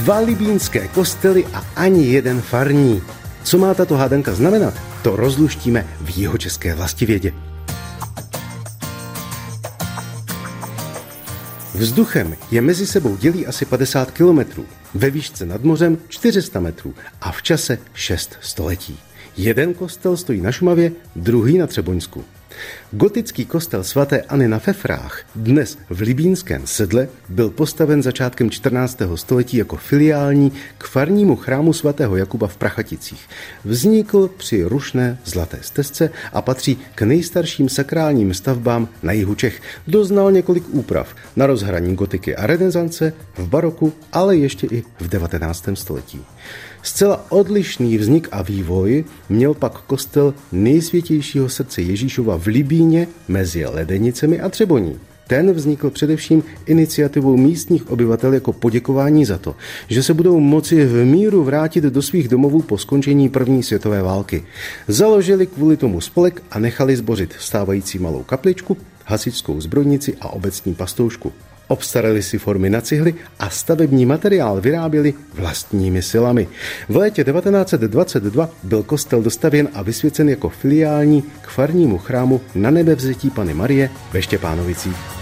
2 libýnské kostely a ani jeden farní. Co má tato hádanka znamenat? To rozluštíme v jihočeské vlastivědě. Vzduchem je mezi sebou dělí asi 50 kilometrů, ve výšce nad mořem 400 metrů a v čase 6 století. Jeden kostel stojí na Šumavě, druhý na Třeboňsku. Gotický kostel svaté Anny na Fefrách, dnes v Libínském Sedle, byl postaven začátkem 14. století jako filiální k farnímu chrámu svatého Jakuba v Prachaticích. Vznikl při rušné Zlaté stezce a patří k nejstarším sakrálním stavbám na jihu Čech. Doznal několik úprav na rozhraní gotiky a renesance, v baroku, ale ještě i v 19. století. Zcela odlišný vznik a vývoj měl pak kostel Nejsvětějšího srdce Ježíšova v Libíně mezi Ledenicemi a Třeboní. Ten vznikl především iniciativou místních obyvatel jako poděkování za to, že se budou moci v míru vrátit do svých domovů po skončení první světové války. Založili kvůli tomu spolek a nechali zbořit stávající malou kapličku, hasičskou zbrojnici a obecní pastoušku. Obstarali si formy na cihly a stavební materiál vyráběli vlastními silami. V létě 1922 byl kostel dostavěn a vysvěcen jako filiální k farnímu chrámu Na Nebevzetí Panny Marie ve Štěpánovicích.